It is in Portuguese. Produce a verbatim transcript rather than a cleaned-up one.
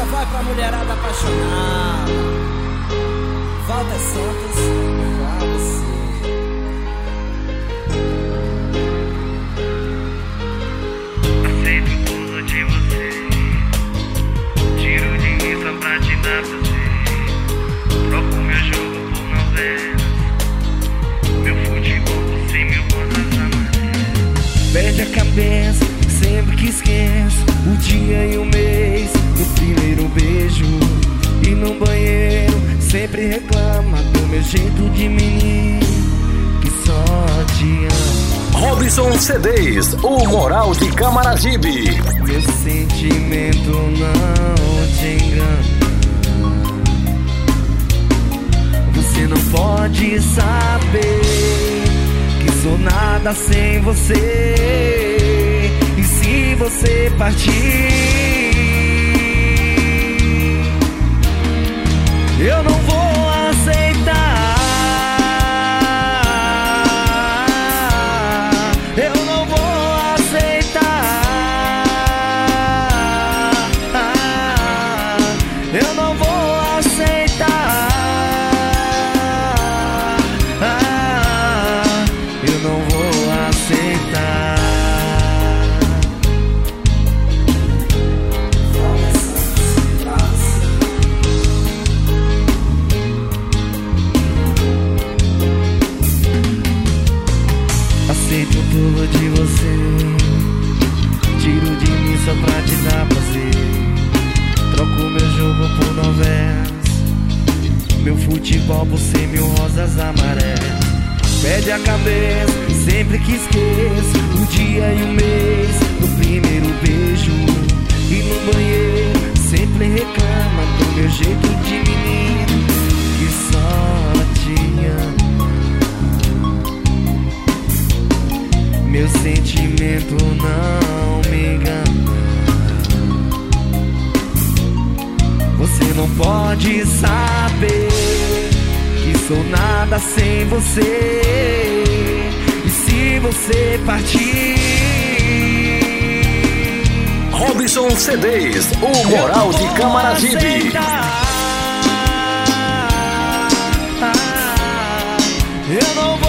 Essa vai pra mulherada apaixonada. Walter Santos, pra você. Aceito tudo de você, tiro de mim só pra te dar prazer. Troco meu jogo por novelas, meu futebol por cem mil rosas amarelas. Perde a cabeça sempre que esqueço o dia e o mês do primeiro beijo. E no banheiro sempre reclama do meu jeito de menino que só te ama. Robson C Ds, o Moral de Camaragibe. Meu sentimento não te engana. Você não pode saber que sou nada sem você. E se você partir, eu não vou aceitar. Eu não vou aceitar. Eu não vou aceitar. Eu não vou aceitar. Aceito tudo de você, tiro de mim só pra te dar prazer. Troco meu jogo por novelas, meu futebol por cem mil rosas amarelas. Perde a cabeça sempre que esqueço o dia e o mês do primeiro beijo. E no banheiro sempre reclama do meu jeito de menino que só te ama. Meu sentimento não me engana. Você não pode saber que sou nada sem você. E se você partir, Robson C Ds, o Moral de Camaragibe. Eu não